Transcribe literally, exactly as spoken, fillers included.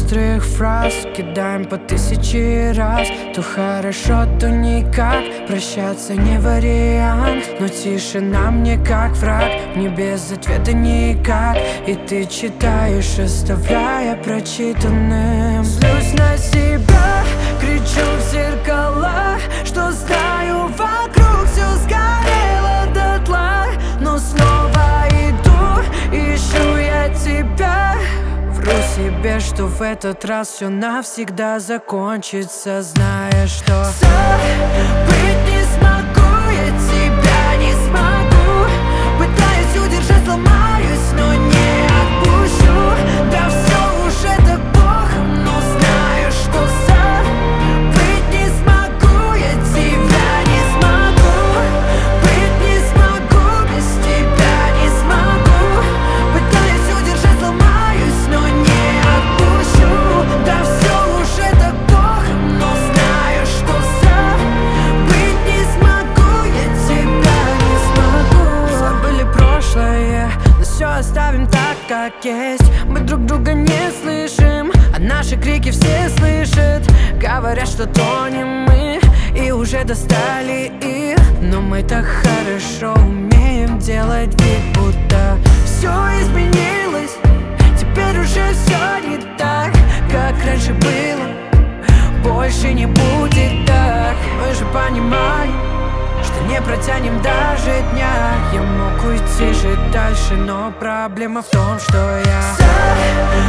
быстрых фраз кидаем по тысяче раз. То хорошо, то никак, прощаться не вариант. Но тишина мне как враг, мне без ответа никак. И ты читаешь, оставляя прочитанным. Злюсь на себя, кричу в зеркала, что знаю, вокруг все сгорело дотла. Но снова иду, ищу я тебя. Вру себе, что в этот раз все навсегда закончится, зная, что забыть не смогу, я тебя не смогу. Пытаюсь удержать, сломаюсь, но не отпущу. Да все уже так плохо, но знаю, что забыть не смогу, я тебя не смогу. Быть не смогу, без тебя не смогу. Пытаюсь удержать, сломаюсь, но не отпущу. Да все уже так плохо, но знаю, что забыть не смогу, я тебя не смогу. Забыли прошлое, но все оставим так, как есть. Мы друг друга не слышим, а наши крики все слышат. Говорят, что тонем мы и уже достали их. Но мы так хорошо умеем делать вид, будто все изменилось. Теперь уже все не так, как раньше было. Больше не будет так. Мы же понимаем, что не протянем даже дня. Я мог уйти, жить дальше, но проблема в том, что я